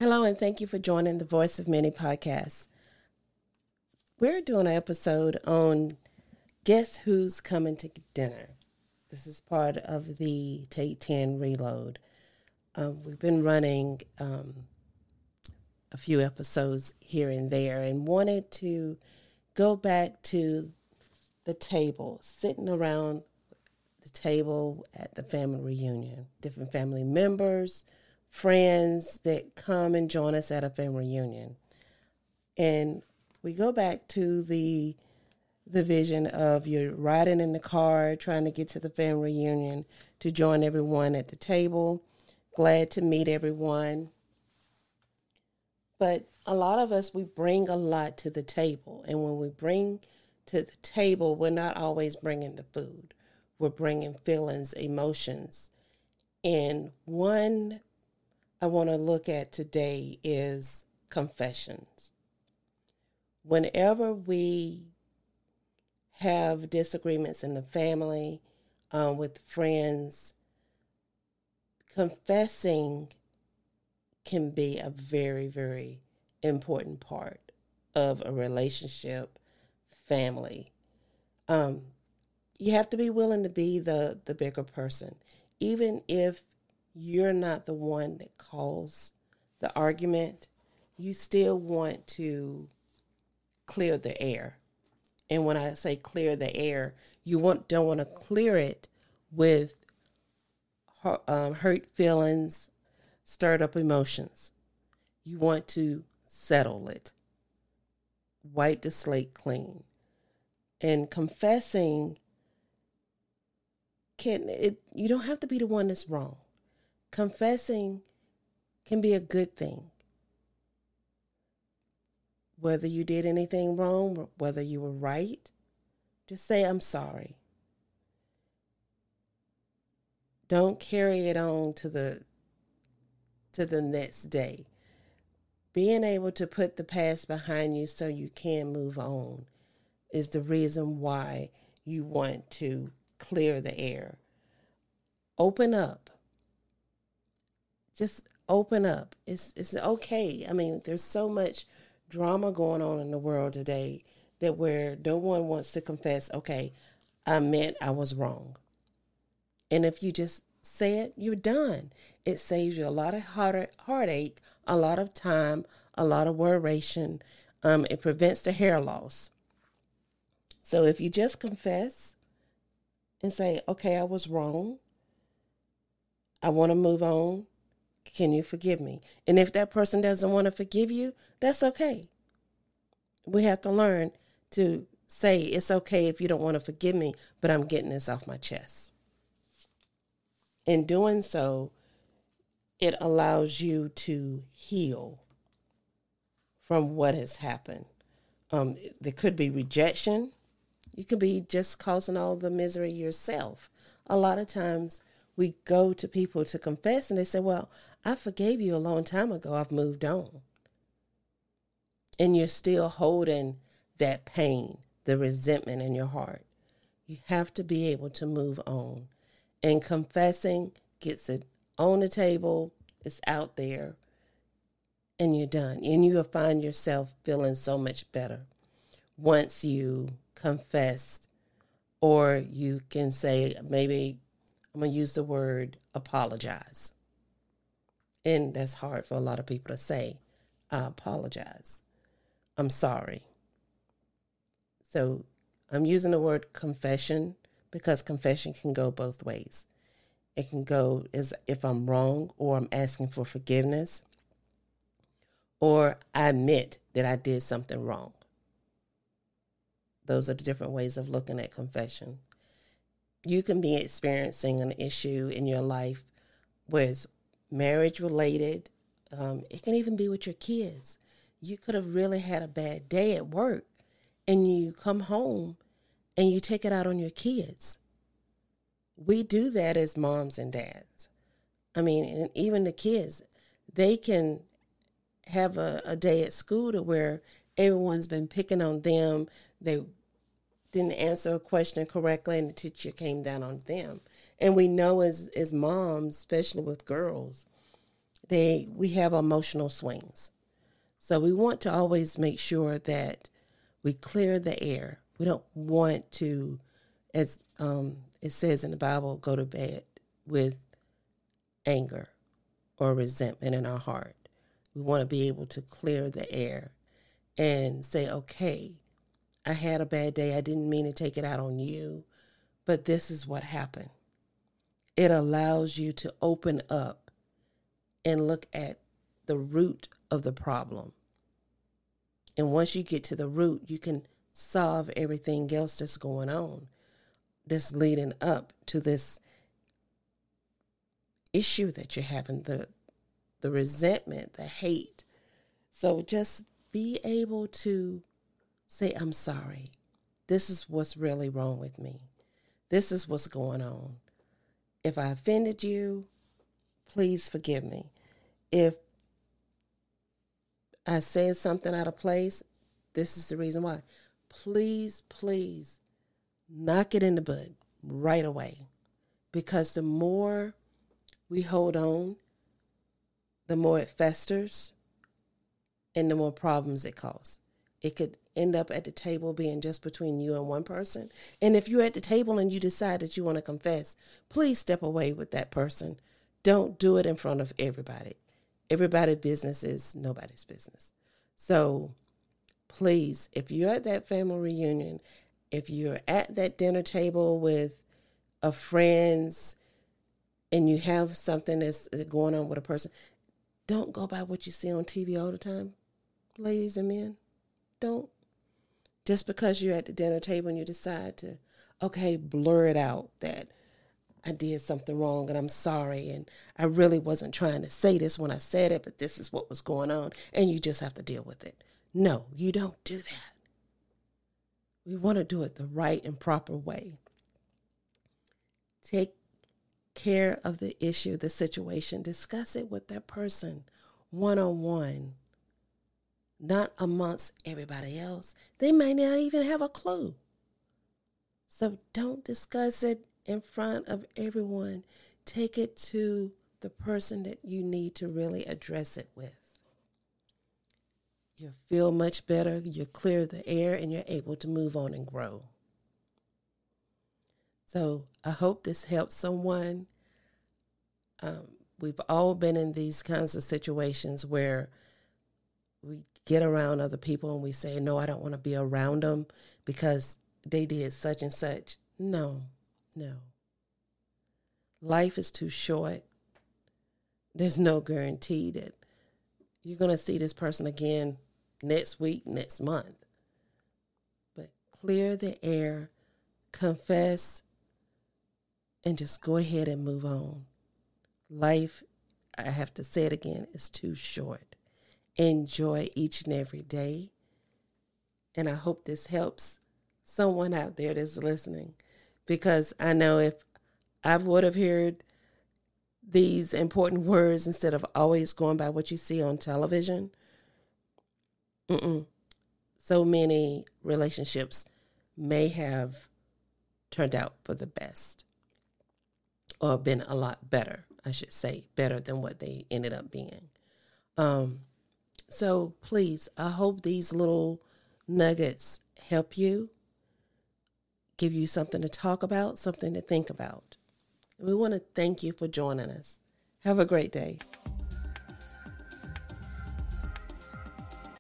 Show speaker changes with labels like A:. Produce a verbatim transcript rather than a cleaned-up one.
A: Hello, and thank you for joining the Voice of Many podcast. We're doing an episode on Guess Who's Coming to Dinner. This is part of the Take ten Reload. Um, we've been running um, a few episodes here and there and wanted to go back to the table, sitting around the table at the family reunion, different family members, friends that come and join us at a family reunion. And we go back to the the vision of you're riding in the car, trying to get to the family reunion to join everyone at the table. Glad to meet everyone. But a lot of us, we bring a lot to the table. And when we bring to the table, we're not always bringing the food. We're bringing feelings, emotions. And one I want to look at today is confessions. Whenever we have disagreements in the family, um, with friends, confessing can be a very, very important part of a relationship, family. Um, you have to be willing to be the, the bigger person, even if you're not the one that calls the argument. You still want to clear the air. And when I say clear the air, you want don't want to clear it with um, hurt feelings, stirred up emotions. You want to settle it, wipe the slate clean. And confessing can it you don't have to be the one that's wrong. Confessing can be a good thing. Whether you did anything wrong, whether you were right, just say, I'm sorry. Don't carry it on to the to the next day. Being able to put the past behind you so you can move on is the reason why you want to clear the air. Open up. Just open up. It's it's okay. I mean, there's so much drama going on in the world today that where no one wants to confess, okay, I meant I was wrong. And if you just say it, you're done. It saves you a lot of heart, heartache, a lot of time, a lot of worration. Um, it prevents the hair loss. So if you just confess and say, okay, I was wrong, I want to move on, can you forgive me? And if that person doesn't want to forgive you, that's okay. We have to learn to say it's okay if you don't want to forgive me, but I'm getting this off my chest. In doing so, it allows you to heal from what has happened. Um, there could be rejection. You could be just causing all the misery yourself. A lot of times we go to people to confess and they say, well, I forgave you a long time ago. I've moved on. And you're still holding that pain, the resentment in your heart. You have to be able to move on. And confessing gets it on the table, it's out there, and you're done. And you will find yourself feeling so much better once you confess, or you can say, maybe I'm going to use the word apologize. And that's hard for a lot of people to say. I apologize. I'm sorry. So I'm using the word confession because confession can go both ways. It can go as if I'm wrong, or I'm asking for forgiveness, or I admit that I did something wrong. Those are the different ways of looking at confession. You can be experiencing an issue in your life where it's marriage related. Um, it can even be with your kids. You could have really had a bad day at work and you come home and you take it out on your kids. We do that as moms and dads. I mean, and even the kids, they can have a, a day at school to where everyone's been picking on them. They didn't answer a question correctly and the teacher came down on them. And we know as, as moms, especially with girls, they we have emotional swings. So we want to always make sure that we clear the air. We don't want to, as um, it says in the Bible, go to bed with anger or resentment in our heart. We want to be able to clear the air and say, okay, I had a bad day. I didn't mean to take it out on you, but this is what happened. It allows you to open up and look at the root of the problem. And once you get to the root, you can solve everything else that's going on, that's leading up to this issue that you're having, the the resentment, the hate. So just be able to say, I'm sorry. This is what's really wrong with me. This is what's going on. If I offended you, please forgive me. If I said something out of place, this is the reason why. Please, please knock it in the bud right away. Because the more we hold on, the more it festers and the more problems it causes. It could end up at the table being just between you and one person. And if you're at the table and you decide that you want to confess, please step away with that person. Don't do it in front of everybody. Everybody's business is nobody's business. So please, if you're at that family reunion, if you're at that dinner table with a friends and you have something that's going on with a person, don't go by what you see on T V all the time, ladies and men. Don't. Just because you're at the dinner table and you decide to, okay, blur it out that I did something wrong and I'm sorry and I really wasn't trying to say this when I said it, but this is what was going on and you just have to deal with it. No, you don't do that. We want to do it the right and proper way. Take care of the issue, the situation. Discuss it with that person one-on-one, not amongst everybody else. They might not even have a clue. So don't discuss it in front of everyone. Take it to the person that you need to really address it with. You feel much better, you clear the air, and you're able to move on and grow. So I hope this helps someone. Um, we've all been in these kinds of situations where we get around other people and we say, no, I don't want to be around them because they did such and such. No, no. Life is too short. There's no guarantee that you're going to see this person again next week, next month. But clear the air, confess, and just go ahead and move on. Life, I have to say it again, is too short. Enjoy each and every day. And I hope this helps someone out there that's listening. Because I know if I would have heard these important words instead of always going by what you see on television, mm-mm, so many relationships may have turned out for the best. Or been a lot better, I should say, better than what they ended up being. Um, so please, I hope these little nuggets help you, give you something to talk about, something to think about. We want to thank you for joining us. Have a great day.